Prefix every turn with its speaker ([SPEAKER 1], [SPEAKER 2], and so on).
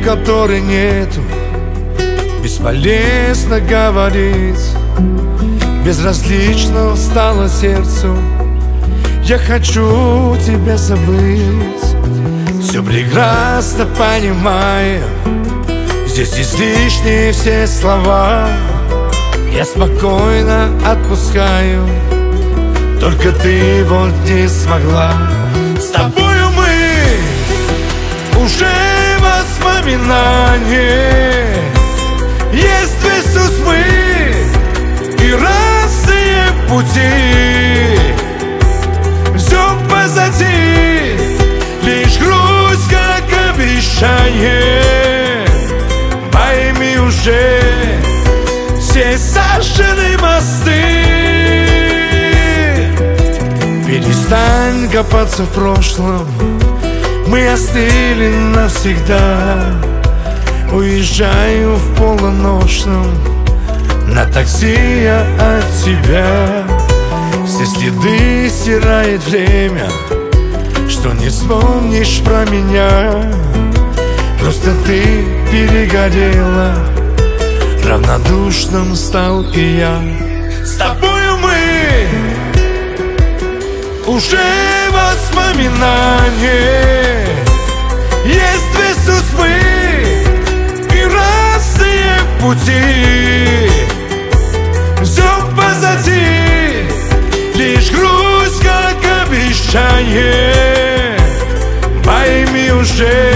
[SPEAKER 1] которой нету. Бесполезно говорить, безразлично стало сердцу. Я хочу тебя забыть, все прекрасно понимаю. Здесь излишние все слова, я спокойно отпускаю. Только ты вот не смогла. С тобою мы уже воспоминания. Есть Иисус, мы и разные пути. Все позади, лишь грусть, как обещание. Пойми уже, все сожжены мосты. Перестань копаться в прошлом, мы остыли навсегда. Уезжаю в полуношном на такси я от тебя. Все следы стирает время, что не вспомнишь про меня. Просто ты перегорела, равнодушным стал и я. С тобою мы уже воспоминания. Есть Иисус, мы и разные пути. Все позади, лишь грусть, как обещание. Пойми уже,